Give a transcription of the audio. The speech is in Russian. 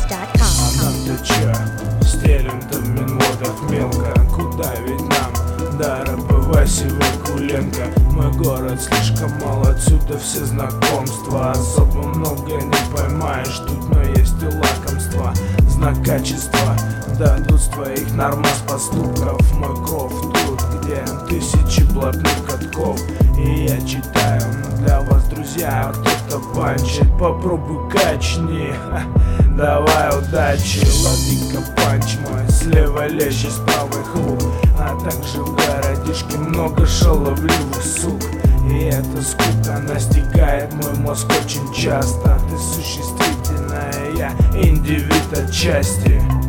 А нам-то чё, стелим-то в Минводах мелко. Куда ведь нам, да, Васи Вакуленко. Мой город слишком мал, отсюда все знакомства. Особо много не поймаешь тут, но есть и лакомства. Знак качества дадут с твоих нормас поступков. Мой кров тут, где тысячи блатных катков. И я читаю для вас, друзья, кто-то панчит. Попробуй качни, давай удачи. Лови-ка панч мой, слева лещи, с правой хлуп. А также в городишке много шаловливых сук. И эта скука настигает мой мозг очень часто. Ты существительная, я индивид отчасти.